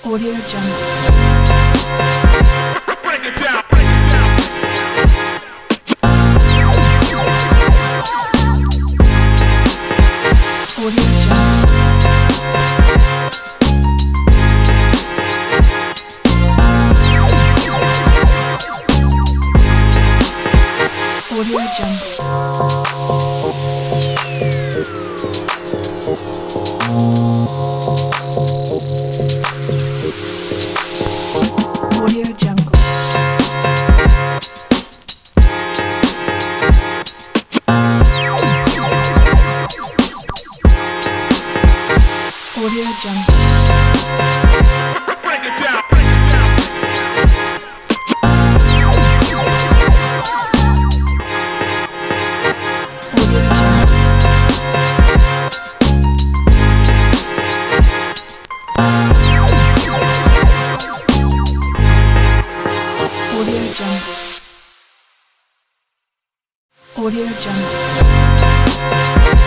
Audio Jungle. Break it down, break it down. Audio Jungle. Audio Jungle. Audio Jungle. Audio Jungle. Break it down, break it down. Audio Jungle. Audio Jungle. Audio Jungle.